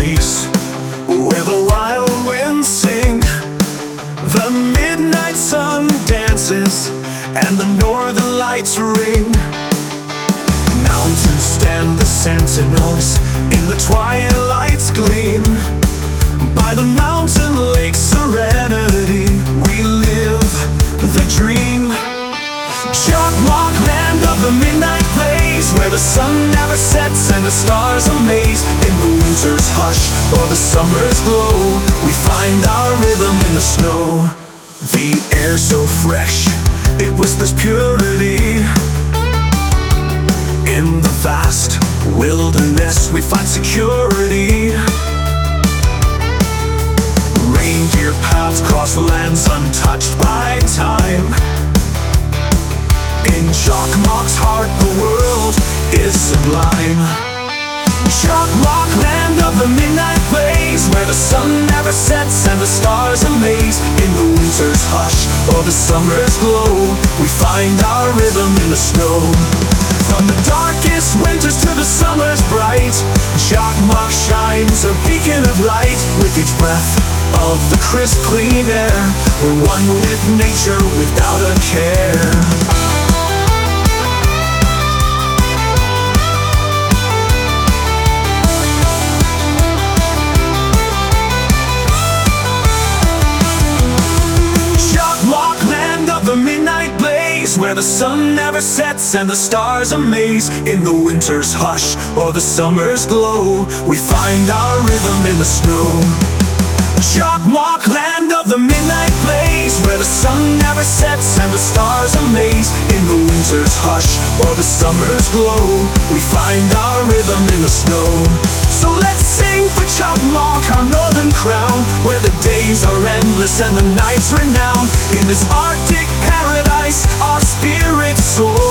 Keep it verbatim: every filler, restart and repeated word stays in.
place where the wild winds sing, the midnight sun dances, and the northern lights ring. Mountains stand the sentinels in the twilight's gleam. By the mountain lake serenity, we live the dream. Chalk-Walk, land of the midnight blaze, where the sun never sets and the stars amaze. In the winter's hush or the summer's glow, we find our rhythm in the snow. The air so fresh, it whispers purity. In the vast wilderness, we find security. Reindeer paths cross lands untouched by time. In Chalk-Walk's heart, the world is sublime. Chalk-Walk, land of the midnight blaze, where the sun never sets and the stars amaze. In the winter's hush or the summer's glow, we find our rhythm in the snow. From the darkest winters to the summer's bright, Chalk-Walk shines a beacon of light. With each breath of the crisp clean air, we're one with nature without a care. The midnight blaze, where the sun never sets and the stars amaze. In the winter's hush or the summer's glow, we find our rhythm in the snow. Chalk-Walk, land of the midnight blaze, where the sun never sets and the stars amaze. In the winter's hush or the summer's glow, we find our rhythm in the snow. So let's sing for Chalk-Walk, our northern crown, where the days are endless and the nights renowned. In this Arctic paradise, our spirits soar.